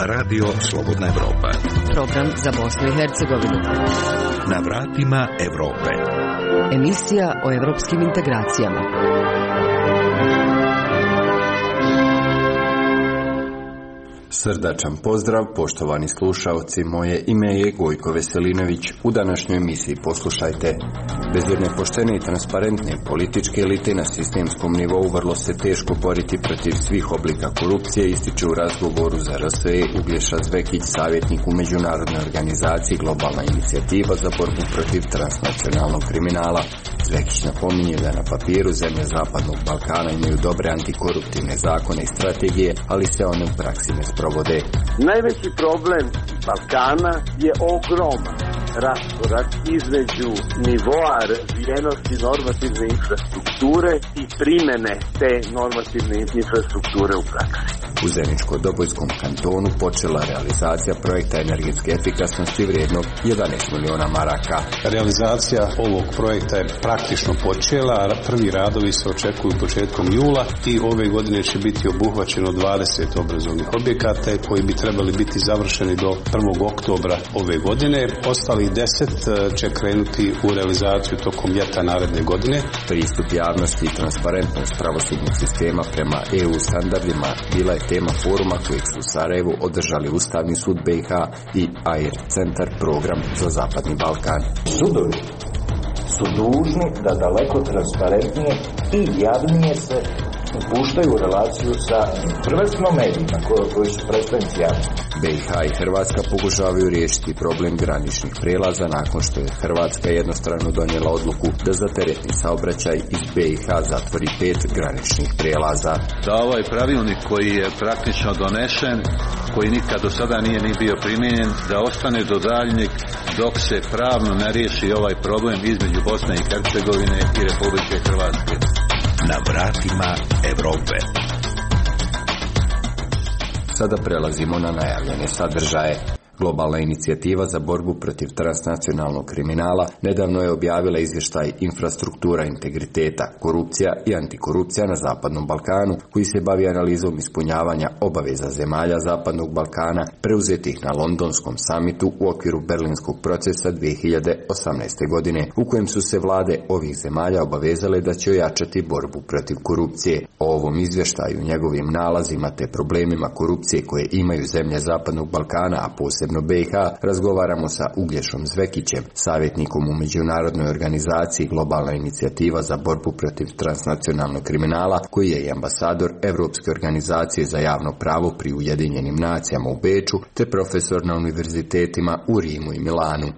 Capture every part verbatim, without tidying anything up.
Radio Slobodna Evropa. Program za Bosnu i Hercegovinu. Na vratima Evrope. Emisija o evropskim integracijama. Srdačan pozdrav, poštovani slušaoci, moje ime je Gojko Veselinović. U današnjoj emisiji poslušajte: bez jedne poštene i transparentne političke elite na sistemskom nivou vrlo se teško boriti protiv svih oblika korupcije, ističe u razgovoru za R S E Uglješa Zvekić, savjetnik u međunarodnoj organizaciji Globalna inicijativa za borbu protiv transnacionalnog kriminala. Zvekić napominje da na papiru zemlje Zapadnog Balkana imaju dobre antikoruptivne zakone i strategije, ali se one u praksi ne sprovode. Najveći problem Balkana je ogroman raskorak između nivoa razvijenosti normativne infrastrukture i primjene te normativne infrastrukture u praksi. U Zeničko-Dobojskom kantonu počela realizacija projekta energetske efikasnosti vrijednog jedanaest miliona maraka. Realizacija ovog projekta je praktično počela, prvi radovi se očekuju početkom jula i ove godine će biti obuhvaćeno dvadeset obrazovnih objekata koji bi trebali biti završeni do prvog oktobra ove godine. Ostalih deset će krenuti u realizaciju tokom ljeta naredne godine. Pristup javnosti i transparentnost pravosudnog sistema prema E U standardima bila je tema foruma kojeg su u Sarajevu održali Ustavni sud B i H i A I R centar program za Zapadni Balkan. Sudovi su dužni da daleko transparentnije i javnije se upuštaju u relaciju sa prvenstveno medijima koji su predstavnici javnosti. B i H i Hrvatska pokušavaju riješiti problem graničnih prelaza nakon što je Hrvatska jednostrano donijela odluku da za teretni saobraćaj iz B i H zatvori pet graničnih prelaza. Da ovaj pravilnik koji je praktično donesen, koji nikad do sada nije ni bio primijenjen, da ostane do daljnjeg dok se pravno ne riješi ovaj problem između Bosne i Hercegovine i Republike Hrvatske. Na vratima Evrope. Sada prelazimo na najavljene sadržaje. Globalna inicijativa za borbu protiv transnacionalnog kriminala nedavno je objavila izvještaj Infrastruktura integriteta, korupcija i antikorupcija na Zapadnom Balkanu, koji se bavi analizom ispunjavanja obaveza zemalja Zapadnog Balkana preuzetih na Londonskom samitu u okviru Berlinskog procesa dvije hiljade osamnaeste. godine, u kojem su se vlade ovih zemalja obavezale da će ojačati borbu protiv korupcije. O ovom izvještaju, njegovim nalazima te problemima korupcije koje imaju zemlje Zapadnog Balkana, a posebno B i H, razgovaramo sa Uglješom Zvekićem, savjetnikom u međunarodnoj organizaciji Globalna inicijativa za borbu protiv transnacionalnog kriminala, koji je i ambasador Europske organizacije za javno pravo pri Ujedinjenim nacijama u Beču, te profesor na univerzitetima u Rimu i Milanu.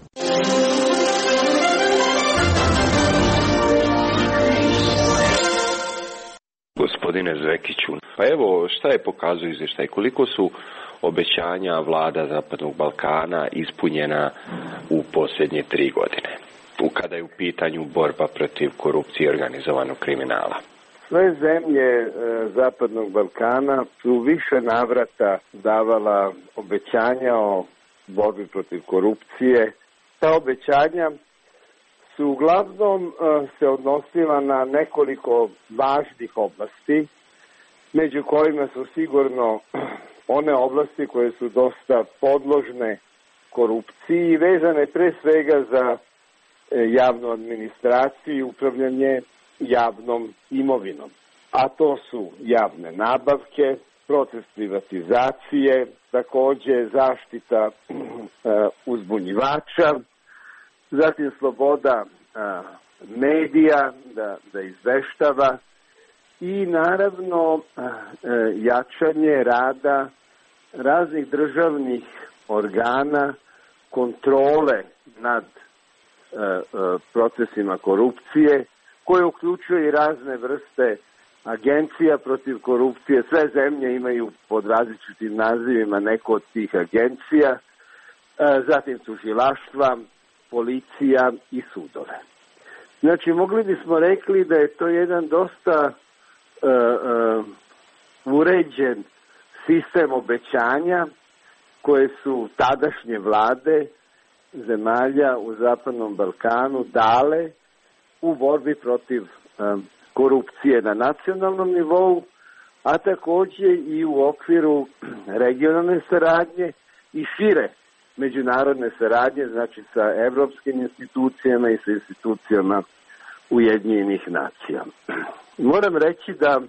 Gospodine Zvekiću, pa evo šta je pokazuje izvještaj, koliko su obećanja vlada Zapadnog Balkana ispunjena u posljednje tri godine, kada je u pitanju borba protiv korupcije i organizovanog kriminala? Sve zemlje e, Zapadnog Balkana su više navrata davala obećanja o borbi protiv korupcije. Ta obećanja su uglavnom e, se odnosila na nekoliko važnih oblasti, među kojima su sigurno one oblasti koje su dosta podložne korupciji i vezane pre svega za javnu administraciju i upravljanje javnom imovinom. A to su javne nabavke, proces privatizacije, također zaštita e, uzbunjivača, zatim sloboda e, medija da, da izveštava i naravno e, jačanje rada raznih državnih organa, kontrole nad e, e, procesima korupcije, koje uključuje i razne vrste agencija protiv korupcije. Sve zemlje imaju pod različitim nazivima neko od tih agencija, e, zatim tužilaštva, policija i sudove. Znači, mogli bismo rekli da je to jedan dosta e, e, uređen sistem obećanja koje su tadašnje vlade zemalja u Zapadnom Balkanu dale u borbi protiv um, korupcije na nacionalnom nivou, a također i u okviru regionalne saradnje i šire međunarodne saradnje, znači sa evropskim institucijama i sa institucijama Ujedinjenih nacija. Moram reći da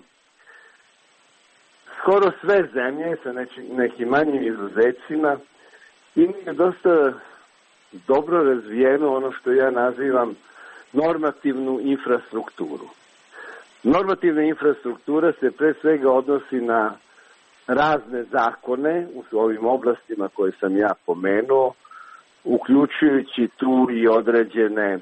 skoro sve zemlje sa nekim manjim izuzecima imaju dosta dobro razvijenu ono što ja nazivam normativnu infrastrukturu. Normativna infrastruktura se pre svega odnosi na razne zakone u ovim oblastima koje sam ja pomenuo, uključujući tu i određene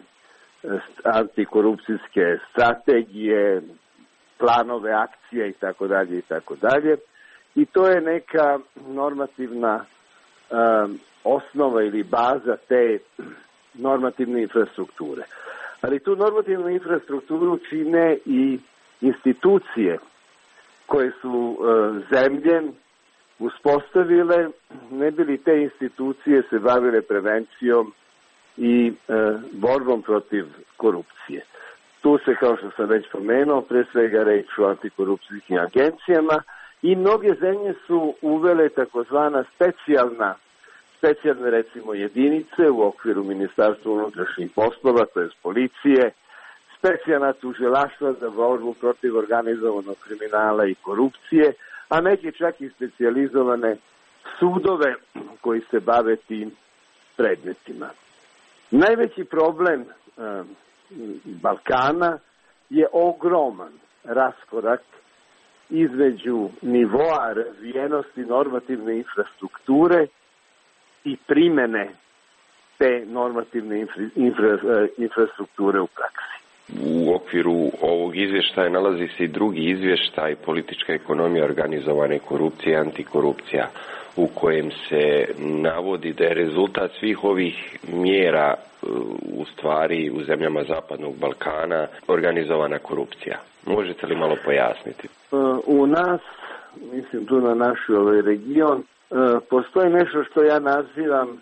antikorupcijske strategije, planove, akcije i tako dalje i tako dalje. I to je neka normativna um, osnova ili baza te normativne infrastrukture. Ali tu normativnu infrastrukturu čine i institucije koje su uh, zemlje uspostavile, ne bi li te institucije se bavile prevencijom i uh, borbom protiv korupcije. Tu se, kao što sam već pomenuo, pre svega reč o antikorupcijskim agencijama i mnoge zemlje su uvele takozvana specijalna, specijalne recimo jedinice u okviru Ministarstva unutrašnjih poslova, to je policije, specijalna tužilaštva za borbu protiv organizovanog kriminala i korupcije, a neki čak i specijalizovane sudove koji se bave tim predmetima. Najveći problem eh, Balkana je ogroman raskorak između nivoa razvijenosti normativne infrastrukture i primene te normativne infra, infra, infrastrukture u praksi. U okviru ovog izvještaja nalazi se i drugi izvještaj politička ekonomija organizovane korupcije i antikorupcija, u kojem se navodi da je rezultat svih ovih mjera u stvari u zemljama Zapadnog Balkana organizovana korupcija. Možete li malo pojasniti? U nas, mislim tu na naš ovaj region, postoji nešto što ja nazivam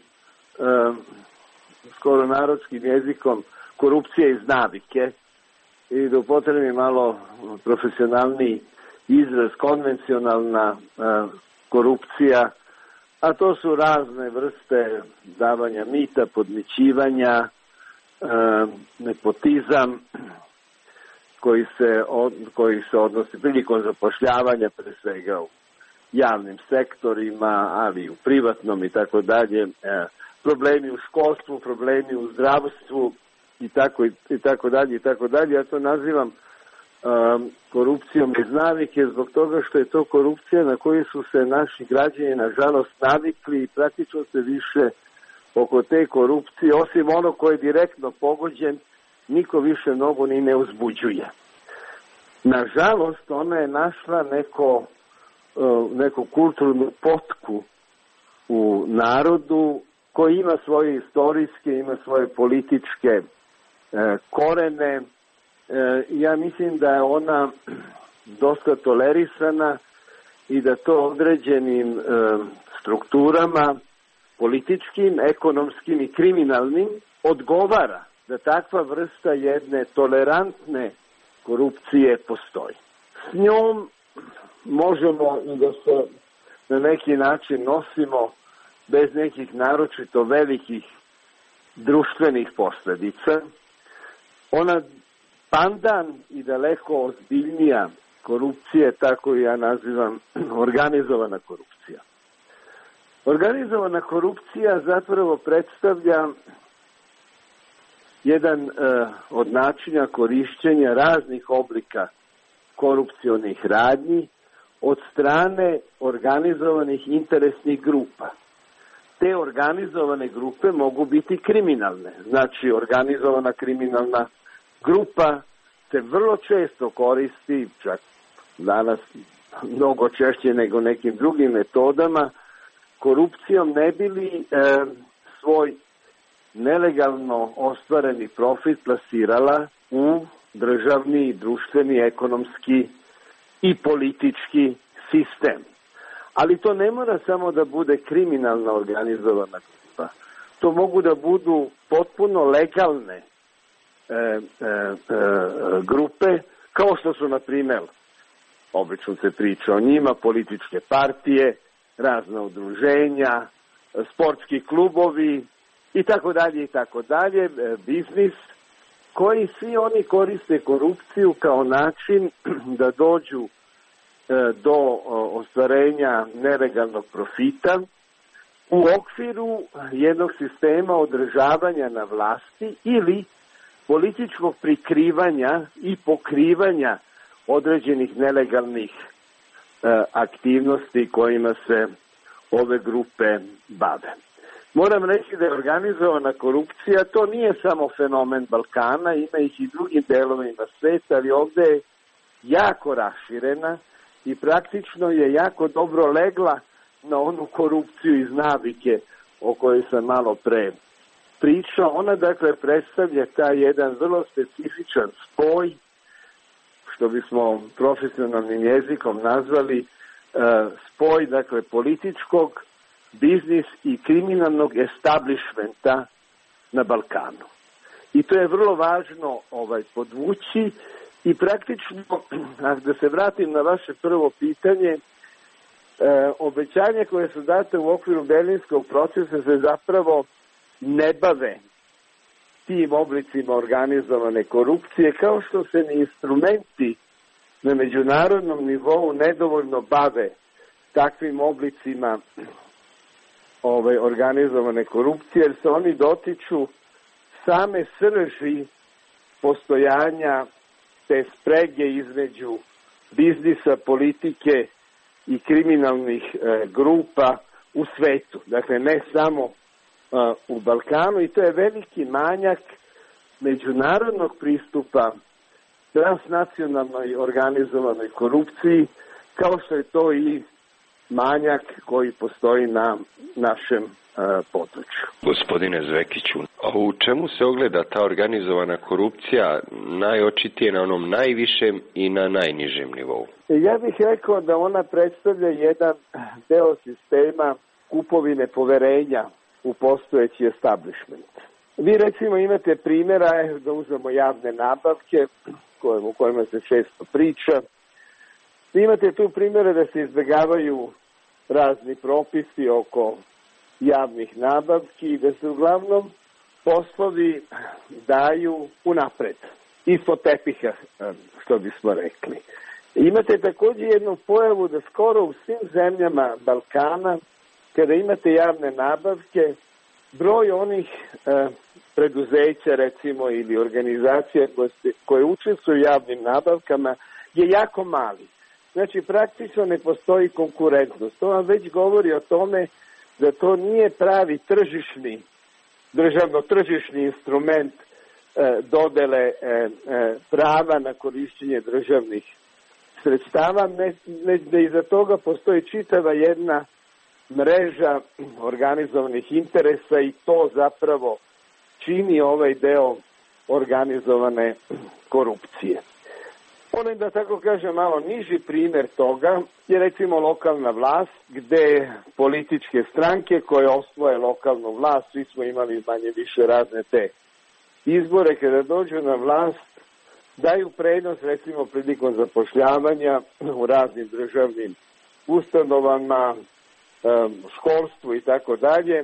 skoro narodskim jezikom korupcija iz navike i da upotrebim malo profesionalni izraz konvencionalna korupcija, a to su razne vrste davanja mita, podmićivanja, nepotizam koji se, od, koji se odnosi prilikom zapošljavanja pre svega u javnim sektorima, ali i u privatnom i tako dalje, problemi u školstvu, problemi u zdravstvu i tako i tako dalje i tako dalje. Ja to nazivam um, korupcijom iz navike zbog toga što je to korupcija na koju su se naši građani nažalost navikli i praktično se više oko te korupcije, osim ono koje je direktno pogođen, niko više mnogo ni ne uzbuđuje. Nažalost, ona je našla neko, uh, neku kulturnu potku u narodu koji ima svoje istorijske, ima svoje političke e, korene. E, ja mislim da je ona dosta tolerisana i da to određenim e, strukturama, političkim, ekonomskim i kriminalnim, odgovara da takva vrsta jedne tolerantne korupcije postoji. S njom možemo i da se na neki način nosimo bez nekih naročito velikih društvenih posljedica. Ona pandan i daleko ozbiljnija korupcija, tako ja nazivam organizovana korupcija. Organizovana korupcija zapravo predstavlja jedan uh, od načina korišćenja raznih oblika korupcionih radnji od strane organizovanih interesnih grupa. Te organizovane grupe mogu biti kriminalne. Znači, organizovana kriminalna grupa se vrlo često koristi, čak danas mnogo češće nego nekim drugim metodama, korupcijom ne bi li e, svoj nelegalno ostvareni profit plasirala u državni, društveni, ekonomski i politički sistem. Ali to ne mora samo da bude kriminalna organizovana grupa. To mogu da budu potpuno legalne e, e, e, grupe, kao što su, na primjer, obično se priča o njima, političke partije, razna udruženja, sportski klubovi i tako dalje i tako dalje, biznis, koji svi oni koriste korupciju kao način da dođu do ostvarenja nelegalnog profita u okviru jednog sistema održavanja na vlasti ili političkog prikrivanja i pokrivanja određenih nelegalnih aktivnosti kojima se ove grupe bave. Moram reći da je organizovana korupcija, to nije samo fenomen Balkana, ima ih i drugim delovima sveta, ali ovdje je jako raširena i praktično je jako dobro legla na onu korupciju iz navike o kojoj sam malo pre pričao. Ona dakle predstavlja taj jedan vrlo specifičan spoj, što bismo profesionalnim jezikom nazvali spoj dakle političkog, biznis i kriminalnog establishmenta na Balkanu. I to je vrlo važno ovaj podvući i praktično, da se vratim na vaše prvo pitanje, e, obećanje koje su date u okviru berlinskog procesa se zapravo ne bave tim oblicima organizovane korupcije, kao što se ni instrumenti na međunarodnom nivou nedovoljno bave takvim oblicima ovaj, organizovane korupcije, jer se oni dotiču same srži postojanja te sprege između biznisa, politike i kriminalnih e, grupa u svetu. Dakle, ne samo e, u Balkanu, i to je veliki manjak međunarodnog pristupa transnacionalnoj organizovanoj korupciji, kao što je to i manjak koji postoji na našem e, području. Gospodine Zvekiću, a u čemu se ogleda ta organizovana korupcija najočitije na onom najvišem i na najnižem nivou? Ja bih rekao da ona predstavlja jedan deo sistema kupovine poverenja u postojeći establishment. Vi recimo imate primjera, da uzmemo javne nabavke, u kojima se često priča. Vi imate tu primjere da se izbjegavaju razni propisi oko javnih nabavki i da se uglavnom poslovi daju unapred, ispod tepiha, što bismo rekli. Imate također jednu pojavu da skoro u svim zemljama Balkana, kada imate javne nabavke, broj onih e, preduzeća, recimo, ili organizacija koje, se, koje učestvuju u javnim nabavkama je jako mali. Znači, praktično ne postoji konkurentnost. To vam već govori o tome da to nije pravi tržišni, državno-tržišni instrument e, dodele e, e, prava na korišćenje državnih sredstava, ne, ne, da iza toga postoji čitava jedna mreža organizovanih interesa i to zapravo čini ovaj deo organizovane korupcije. Ono da tako kažem malo niži primjer toga je recimo lokalna vlast, gde političke stranke koje osvoje lokalnu vlast, svi smo imali manje više razne te izbore, kada dođu na vlast, daju prednost recimo prilikom zapošljavanja u raznim državnim ustanovama, školstvu i tako dalje,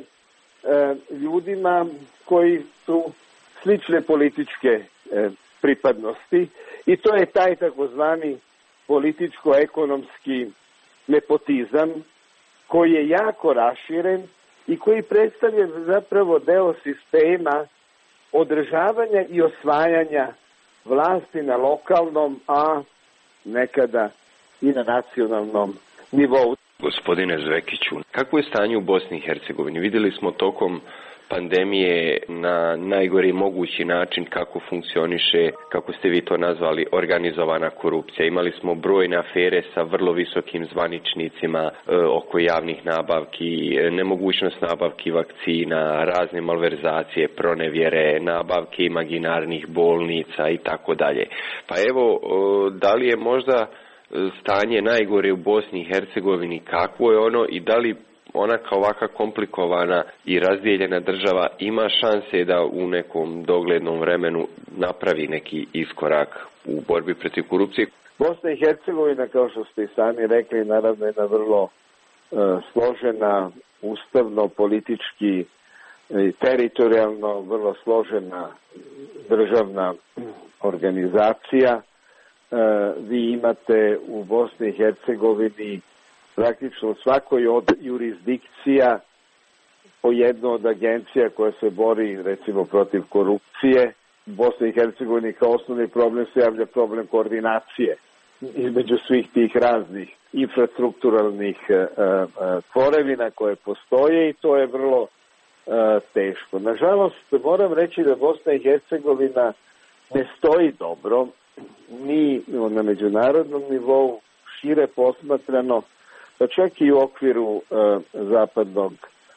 ljudima koji su slične političke pripadnosti i to je taj takozvani političko-ekonomski nepotizam koji je jako raširen i koji predstavlja zapravo deo sistema održavanja i osvajanja vlasti na lokalnom, a nekada i na nacionalnom nivou. Gospodine Zvekiću, kako je stanje u Bosni i Hercegovini? Vidjeli smo tokom pandemije na najgori mogući način kako funkcioniše, kako ste vi to nazvali, organizovana korupcija. Imali smo brojne afere sa vrlo visokim zvaničnicima e, oko javnih nabavki, nemogućnost nabavki vakcina, razne malverzacije, pronevjere, nabavke imaginarnih bolnica i tako dalje. Pa evo, e, da li je možda stanje najgore u Bosni i Hercegovini, kakvo je ono i da li ona kao ovaka komplikovana i razdijeljena država ima šanse da u nekom doglednom vremenu napravi neki iskorak u borbi protiv korupcije. Bosna i Hercegovina, kao što ste i sami rekli, naravno je jedna vrlo uh, složena, ustavno, politički, i teritorijalno vrlo složena državna organizacija. Uh, vi imate u Bosni i Hercegovini praktično u svakoj od jurisdikcija po jednu od agencija koja se bori recimo protiv korupcije. U Bosni i Hercegovini kao osnovni problem se javlja problem koordinacije između svih tih raznih infrastrukturalnih tvorevina koje postoje i to je vrlo uh, teško. Nažalost, moram reći da Bosna i Hercegovina ne stoji dobro ni na međunarodnom nivou, šire posmatrano, pa čak i u okviru uh, zapadnog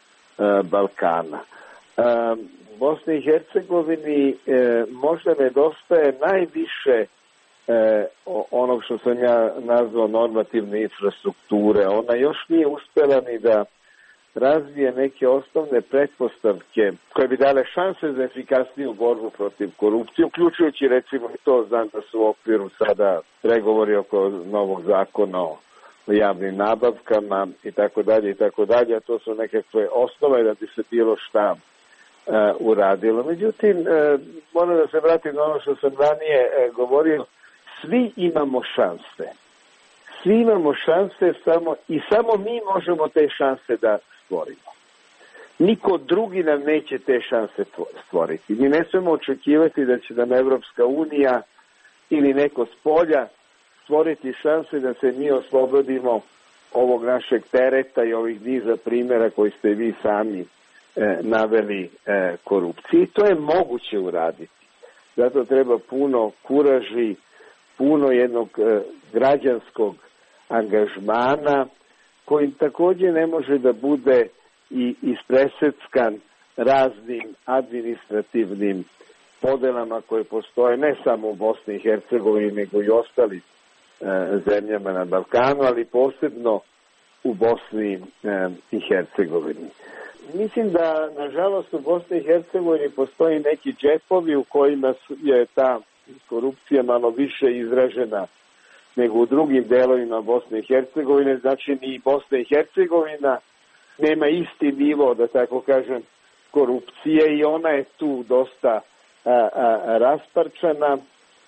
uh, Balkana. Uh, Bosni i Hercegovini uh, možda nedostaje najviše uh, onog što sam ja nazvao normativne infrastrukture. Ona još nije uspjela ni da razvije neke osnovne pretpostavke koje bi dale šanse za efikasniju borbu protiv korupcije, uključujući recimo i to, znam da su u okviru sada pregovori oko novog zakona o javnim nabavkama i tako dalje i tako dalje, a to su nekakve osnove da bi se bilo šta uh, uradilo. Međutim, uh, moram da se vratim na ono što sam ranije uh, govorio, svi imamo šanse. Svi imamo šanse samo i samo mi možemo te šanse da stvorimo. Niko drugi nam neće te šanse stvoriti. Mi ne smemo očekivati da će nam Evropska unija ili neko s polja stvoriti šanse da se mi oslobodimo ovog našeg tereta i ovih niza primjera koji ste vi sami e, naveli e, korupciji. I to je moguće uraditi. Zato treba puno kuraži, puno jednog e, građanskog angažmana koji također ne može da bude i ispreseckan raznim administrativnim podelama koje postoje ne samo u Bosni i Hercegovini nego i ostalim e, zemljama na Balkanu, ali posebno u Bosni e, i Hercegovini. Mislim da, nažalost, u Bosni i Hercegovini postoji neki džepovi u kojima je ta korupcija malo više izražena nego u drugim delovima Bosne i Hercegovine. Znači, ni Bosna i Hercegovina nema isti nivo, da tako kažem, korupcije i ona je tu dosta a, a, rasparčana,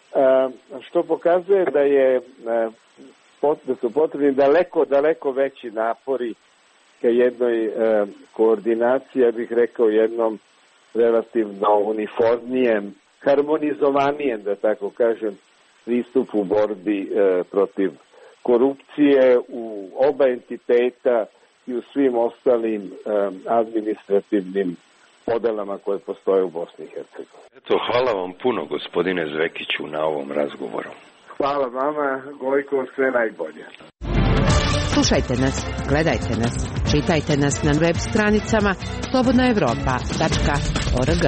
a, što pokazuje da je a, pot, da su potrebni daleko, daleko veći napori ka jednoj a, koordinaciji, ja bih rekao jednom relativno uniformnijem, harmonizovanijem, da tako kažem, pristup u borbi e, protiv korupcije u oba entiteta i u svim ostalim e, administrativnim podelama koje postoje u Bosni i Hercegovini. Eto, hvala vam puno, gospodine Zvekiću, na ovom razgovoru. Hvala vama, Gojko, sve najbolje. Slušajte nas, gledajte nas, čitajte nas na web stranicama slobodna evropa tačka org.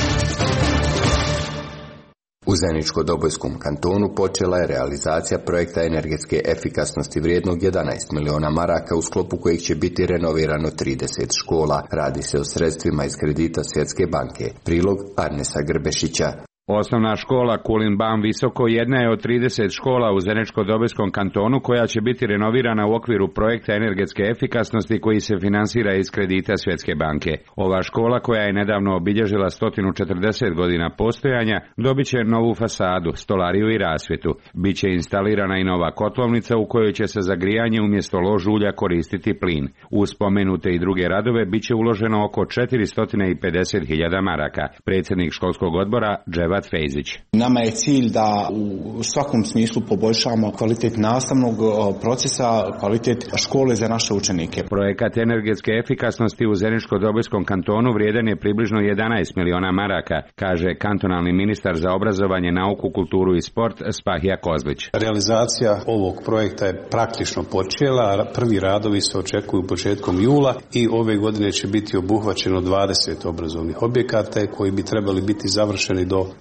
U Zeničko-Dobojskom kantonu počela je realizacija projekta energetske efikasnosti vrijednog jedanaest miliona maraka u sklopu kojih će biti renovirano trideset škola. Radi se o sredstvima iz kredita Svjetske banke. Prilog Arnesa Grbešića. Osnovna škola Kulin Ban Visoko jedna je od trideset škola u Zeničko-Dobojskom kantonu koja će biti renovirana u okviru projekta energetske efikasnosti koji se finansira iz kredita Svjetske banke. Ova škola, koja je nedavno obilježila sto četrdeset godina postojanja, dobit će novu fasadu, stolariju i rasvjetu. Biće instalirana i nova kotlovnica u kojoj će se za grijanje umjesto lož ulja koristiti plin. Uz spomenute i druge radove biće uloženo oko četiristo pedeset hiljada maraka. Predsjednik školskog odbora Dževa Fejzić. Nama je cilj da u svakom smislu poboljšamo kvalitet nastavnog procesa, kvalitet škole za naše učenike. Projekat energetske efikasnosti u Zeničko-Dobojskom kantonu vrijedan je približno jedanaest miliona maraka, kaže kantonalni ministar za obrazovanje, nauku, kulturu i sport Spahija Kozlić. Realizacija ovog projekta je praktično počela, prvi radovi se očekuju početkom jula i ove godine će biti obuhvaćeno dvadeset obrazovnih objekata koji bi trebali biti završeni do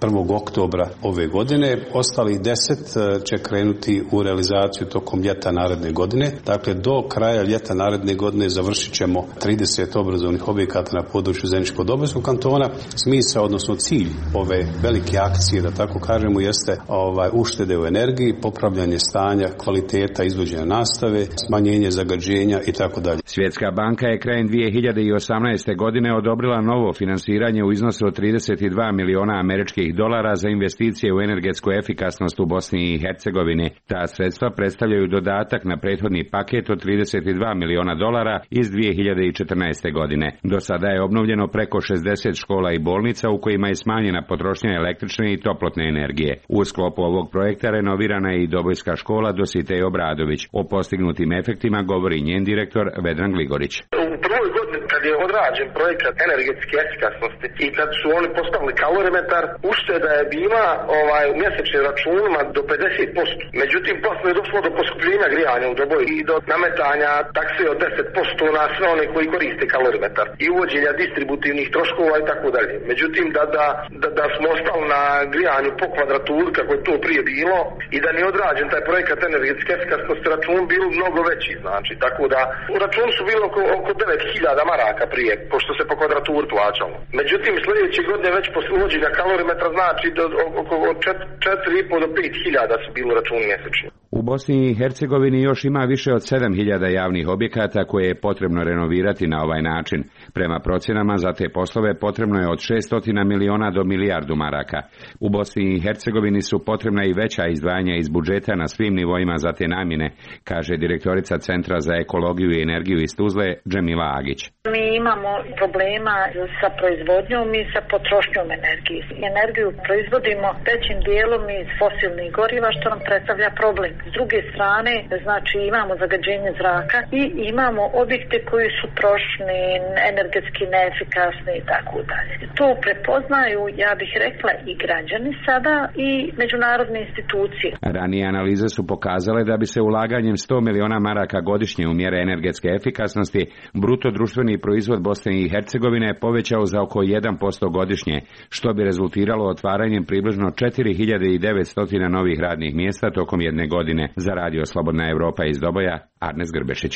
prvog oktobra ove godine. Ostalih deset će krenuti u realizaciju tokom ljeta naredne godine. Dakle, do kraja ljeta naredne godine završit ćemo trideset obrazovnih objekata na području Zeničko-Dobojskog kantona. Smisao, odnosno cilj ove velike akcije, da tako kažemo, jeste ovaj, uštede u energiji, popravljanje stanja, kvaliteta izvođenja nastave, smanjenje zagađenja i tako dalje. Svjetska banka je krajem dvije hiljade osamnaeste godine odobrila novo finansiranje u iznosu od trideset dva miliona američkih dolara za investicije u energetsku efikasnost u Bosni i Hercegovini. Ta sredstva predstavljaju dodatak na prethodni paket od trideset dva miliona dolara iz dvije hiljade četrnaeste. godine. Do sada je obnovljeno preko šezdeset škola i bolnica u kojima je smanjena potrošnja električne i toplotne energije. U sklopu ovog projekta renovirana je i Dobojska škola Dositej Obradović. O postignutim efektima govori njen direktor Vedran Gligorić. U prvoj godini kad je odrađen projekat energetske efikasnosti i kad su oni postavili kalorimetar, ušteda je bila ovaj, u mjesečnim računima do pedeset posto. Međutim, posle je došlo do poskupljenja grijanja u Doboju i do nametanja takse od deset posto na sve one koji koriste kalorimetar i uvođenja distributivnih troškova i tako dalje. Međutim, da, da, da, da smo ostali na grijanju po kvadraturi kako je to prije bilo i da nije odrađen taj projekat energetske efikasnosti, račun bil mnogo veći, znači, tako da u računu su bilo oko, oko devet hiljada maraka prije, pošto se po kvadraturi plaćalo. Međutim, sljedeće godine već posle uvođenja kalorimetra znači da oko četiri i po do pet hiljada su bili računi mjesečno. U Bosni i Hercegovini još ima više od sedam hiljada javnih objekata koje je potrebno renovirati na ovaj način. Prema procjenama za te poslove potrebno je od šesto miliona do milijardu maraka. U Bosni i Hercegovini su potrebna i veća izdvajanja iz budžeta na svim nivoima za te namjene, kaže direktorica Centra za ekologiju i energiju iz Tuzle, Džemila Agić. Mi imamo problema sa proizvodnjom i sa potrošnjom energije. Energiju proizvodimo većim dijelom iz fosilnih goriva, što nam predstavlja problem. S druge strane, znači imamo zagađenje zraka i imamo objekte koji su trošni, energetski neefikasni i tako dalje. To prepoznaju, ja bih rekla, i građani sada i međunarodne institucije. Ranije analize su pokazale da bi se ulaganjem sto miliona maraka godišnje u mjere energetske efikasnosti bruto društveni proizvod Bosne i Hercegovine povećao za oko jedan posto godišnje, što bi rezultiralo otvaranjem približno četiri hiljade devetsto novih radnih mjesta tokom jedne godine. Za Radio Slobodna Evropa iz Doboja, Arnes Grbešić.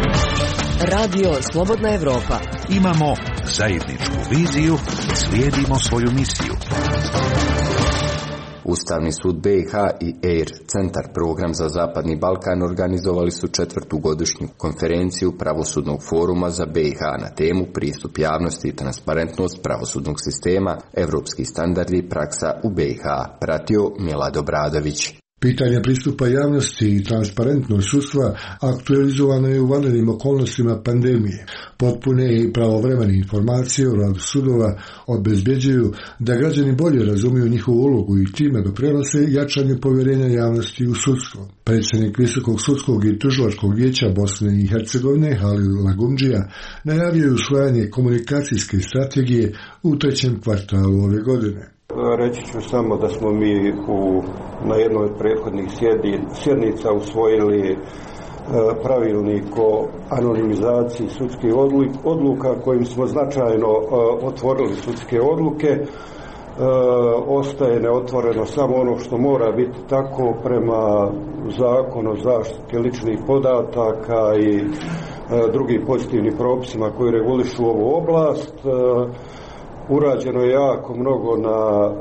Radio Slobodna Evropa. Imamo zajedničku viziju, slijedimo svoju misiju. Ustavni sud B i H i E I R, Centar program za Zapadni Balkan, organizovali su četvrtu godišnju konferenciju Pravosudnog foruma za B i H na temu Pristup javnosti i transparentnost pravosudnog sistema, evropski standardi i praksa u B i H, pratio Milad Obradović. Pitanje pristupa javnosti i transparentnost sudstva aktualizovano je u vanrednim okolnostima pandemije. Potpune i pravovremene informacije o radu sudova obezbeđuju da građani bolje razumiju njihovu ulogu i time doprinose jačanju povjerenja javnosti u sudstvo. Predsjednik Visokog sudskog i tužilačkog vijeća Bosne i Hercegovine Halil Lagumdžija najavio je usvajanje komunikacijske strategije u trećem kvartalu ove godine. Reći ću samo da smo mi u, na jednoj od prethodnih sjednica usvojili e, pravilnik o anonimizaciji sudskih odluka kojim smo značajno e, otvorili sudske odluke. E, ostaje neotvoreno samo ono što mora biti tako prema zakonu o zaštiti ličnih podataka i e, drugim pozitivnim propisima koji regulišu ovu oblast. E, Urađeno je jako mnogo na e,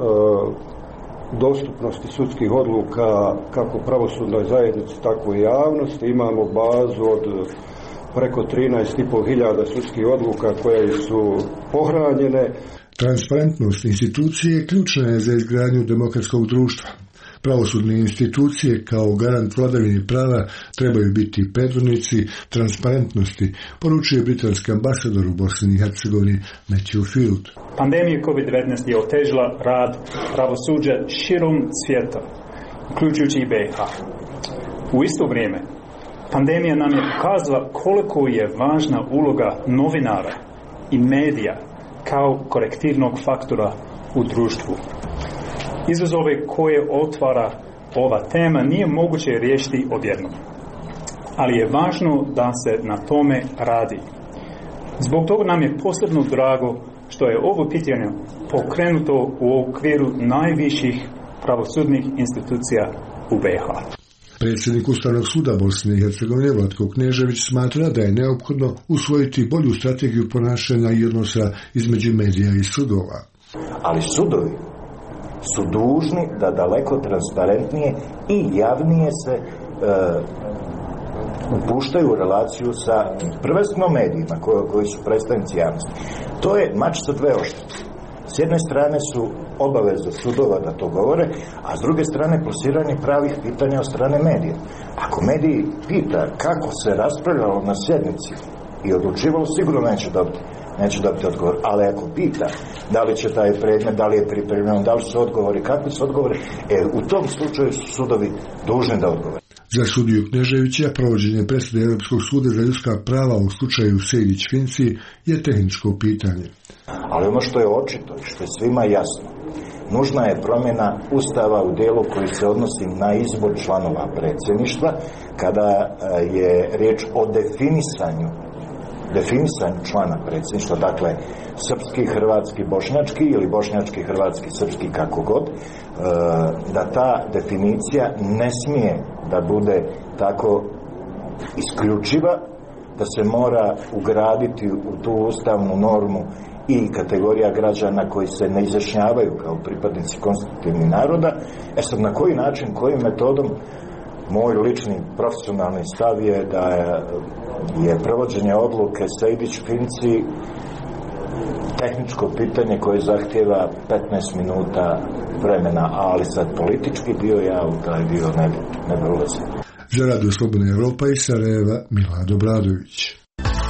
dostupnosti sudskih odluka kako pravosudnoj zajednici, tako i javnosti. Imamo bazu od preko trinaest i pol hiljada sudskih odluka koje su pohranjene. Transparentnost institucije ključna je za izgradnju demokratskog društva. Pravosudne institucije kao garant vladavine prava trebaju biti predvodnici transparentnosti, poručuje britanski ambasador u Bosni i Hercegovini Matthew Field. Pandemija kovid devetnaest je otežila rad pravosuđa širom svijeta, uključujući i B i H. U isto vrijeme, pandemija nam je pokazala koliko je važna uloga novinara i medija kao korektivnog faktora u društvu. Izazove koje otvara ova tema nije moguće riješiti odjednom, ali je važno da se na tome radi. Zbog toga nam je posebno drago što je ovo pitanje pokrenuto u okviru najviših pravosudnih institucija u B iH. Predsjednik Ustavnog suda Bosne i Hercegovine Vlatko Knežević smatra da je neophodno usvojiti bolju strategiju ponašanja i odnosa između medija i sudova. Ali sudovi su dužni da daleko transparentnije i javnije se e, upuštaju u relaciju sa prvenstveno medijima koji, koji su predstavnici javnosti. To je mač sa dve oštrice. S jedne strane su obaveze sudova da to govore, a s druge strane plasiranje pravih pitanja od strane medija. Ako mediji pita kako se raspravljalo na sjednici i odlučivalo, sigurno neće dobiti, neće dobiti odgovor. Ali ako pita da li će taj predmet, da li je pripremljen, da li su odgovori, kakvi su odgovori, e, u tom slučaju su sudovi dužni da odgovore. Za sudiju Kneževića provođenje presude Europskog suda za ljudska prava u slučaju Sejdić-Finci je tehničko pitanje. Ali ono što je očito i što je svima jasno, nužna je promjena Ustava u dijelu koji se odnosi na izbor članova predsjedništva, kada je riječ o definisanju definisanju člana predsjedništva, dakle srpski, hrvatski, bošnjački ili bošnjački, hrvatski, srpski, kako god, da ta definicija ne smije da bude tako isključiva, da se mora ugraditi u tu ustavnu normu i kategorija građana koji se ne izjašnjavaju kao pripadnici konstitutivnih naroda. E sad, na koji način, kojim metodom, moj lični profesionalni stav je da je, je provođenje odluke Sejdić-Finci tehničko pitanje koje zahtjeva petnaest minuta vremena, ali sad politički dio ja u taj dio ne, ne prolazim. Za Radio Slobodna Evropa iz Sarajeva, Milad Obradović.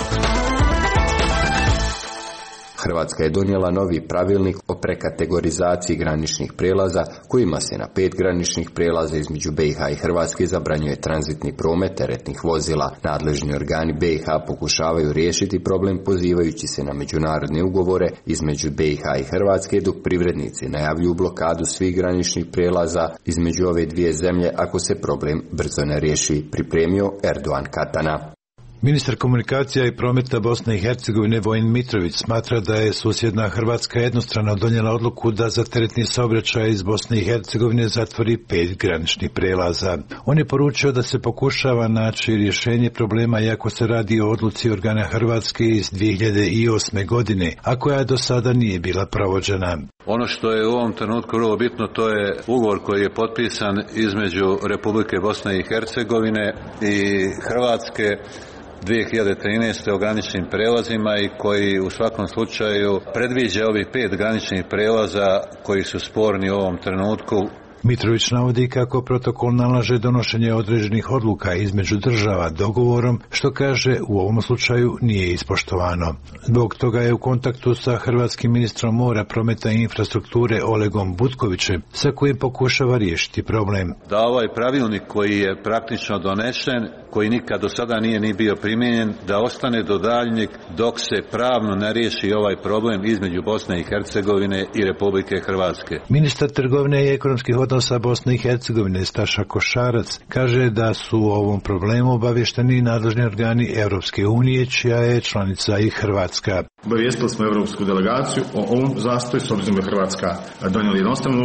Hrvatska je donijela novi pravilnik o prekategorizaciji graničnih prijelaza kojima se na pet graničnih prijelaza između B iH i Hrvatske zabranjuje tranzitni promet teretnih vozila. Nadležni organi B iH pokušavaju riješiti problem pozivajući se na međunarodne ugovore između B iH i Hrvatske, dok privrednici najavljuju blokadu svih graničnih prijelaza između ove dvije zemlje ako se problem brzo ne riješi, pripremio Erdogan Katana. Ministar komunikacija i prometa Bosne i Hercegovine Vojin Mitrović smatra da je susjedna Hrvatska jednostrano donijela odluku da za teretni saobraćaj iz Bosne i Hercegovine zatvori pet graničnih prelaza. On je poručio da se pokušava naći rješenje problema iako se radi o odluci organa Hrvatske iz dvije hiljade osme. godine, a koja do sada nije bila provođena. Ono što je u ovom trenutku vrlo bitno, to je ugovor koji je potpisan između Republike Bosne i Hercegovine i Hrvatske dvije hiljade trinaeste. o graničnim prelazima i koji u svakom slučaju predviđa ovih pet graničnih prelaza koji su sporni u ovom trenutku. Mitrović navodi kako protokol nalaže donošenje određenih odluka između država dogovorom, što kaže u ovom slučaju nije ispoštovano. Zbog toga je u kontaktu sa hrvatskim ministrom mora, prometa i infrastrukture Olegom Butkovićem, sa kojim pokušava riješiti problem. Da ovaj pravilnik koji je praktično donesen, koji nikad do sada nije ni bio primijenjen, da ostane do daljnjeg dok se pravno ne riješi ovaj problem između Bosne i Hercegovine i Republike Hrvatske. Ministar trgovine i ekonomskih odnosa Bosne i Hercegovine Staša Košarac kaže da su o ovom problemu obavješteni nadležni organi Europske unije, čija je članica i Hrvatska. Obavijestili smo europsku delegaciju o ovom zastoju, s obzirom da je Hrvatska donijela jednostavnu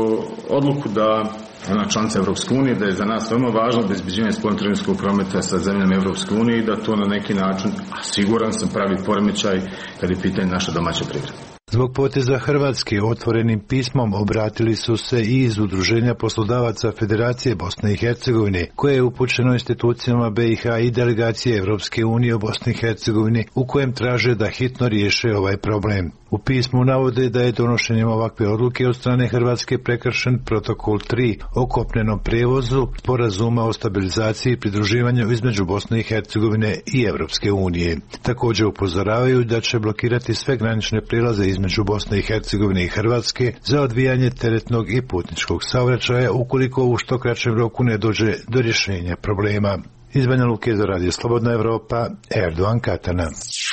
odluku da ona članica Europske unije, da je za nas veoma važno obezbeđivanje spoljnotrgovinskog prometa sa zemljama Europske unije i da to na neki način, a siguran sam, pravi poremećaj kad je pitanje naša domaća privreda. Zbog poteza Hrvatske otvorenim pismom obratili su se i iz Udruženja poslodavaca Federacije Bosne i Hercegovine, koje je upućeno institucijama B iH i delegacije Europske unije u Bosni i Hercegovini, u kojem traže da hitno riješe ovaj problem. U pismu navode da je donošenjem ovakve odluke od strane Hrvatske prekršen protokol tri o kopnenom prijevozu sporazuma o stabilizaciji i pridruživanju između Bosne i Hercegovine i Europske unije. Također upozoravaju da će blokirati sve granične prijelaze između Bosne i Hercegovine i Hrvatske za odvijanje teretnog i putničkog saobraćaja ukoliko u što kraćem roku ne dođe do rješenja problema. Iz Banja Luke za Radio Slobodna Evropa, Erdogan Katana.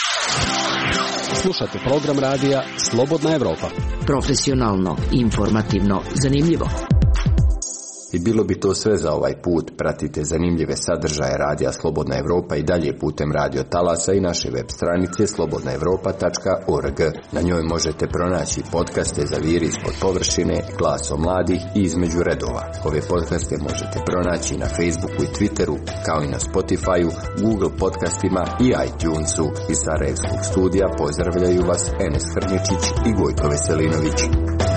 Slušate program radija Slobodna Evropa. Profesionalno, informativno, zanimljivo. I bilo bi to sve za ovaj put. Pratite zanimljive sadržaje Radija Slobodna Evropa i dalje putem radio talasa i naše web stranice slobodna evropa tačka org. Na njoj možete pronaći podcaste za Vir ispod površine, Glasom mladih i Između redova. Ove podcaste možete pronaći na Facebooku i Twitteru, kao i na Spotifyu, Google podcastima i iTunesu. Iz Sarajevskog studija pozdravljaju vas Enes Hrničić i Gojko Veselinović.